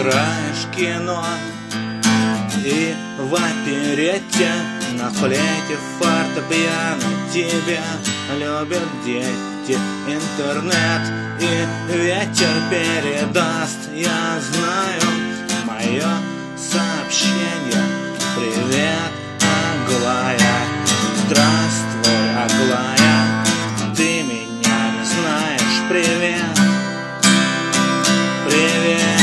играешь кино и в оперете на флейте фортепиано тебя любят дети. Интернет и ветер передаст, я знаю, мое сообщение. Привет, Аглая, здравствуй, Аглая, ты меня не знаешь, привет, привет.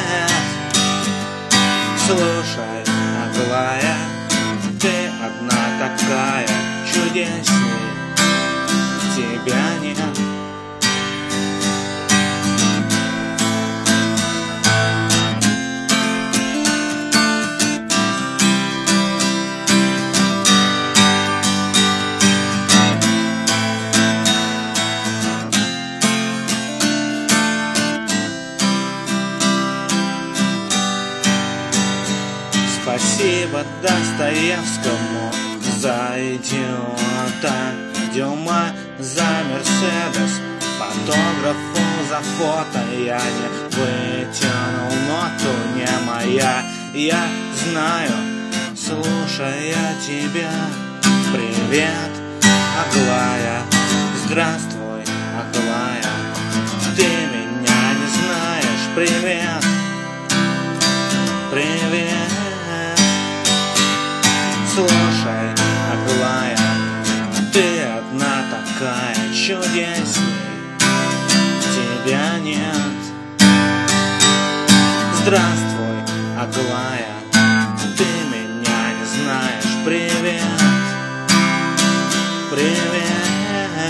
Слушай, Аглая, ты одна такая, чудесней тебя нет. Спасибо Достоевскому за идиота, Дюма за Мерседес, фотографу за фото. Я не вытянул ноту, не моя, я знаю, слушая тебя. Привет, Аглая, здравствуй, Аглая, ты меня не знаешь, привет, привет. Слушай, Аглая, ты одна такая, чудесней тебя нет. Здравствуй, Аглая, ты меня не знаешь, привет, привет.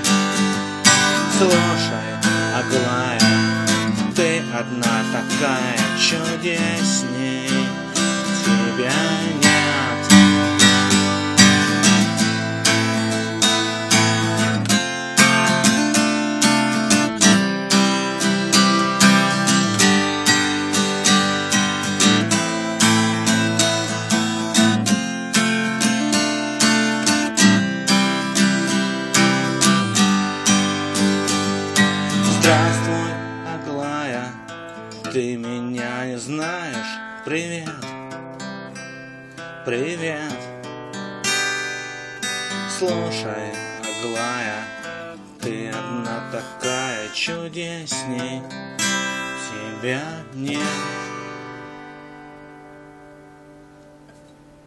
Слушай, Аглая, ты одна такая, чудесней тебя нет. Здравствуй, Аглая, ты меня не знаешь, привет, привет. Слушай, Аглая, ты одна такая, чудесней тебя нет.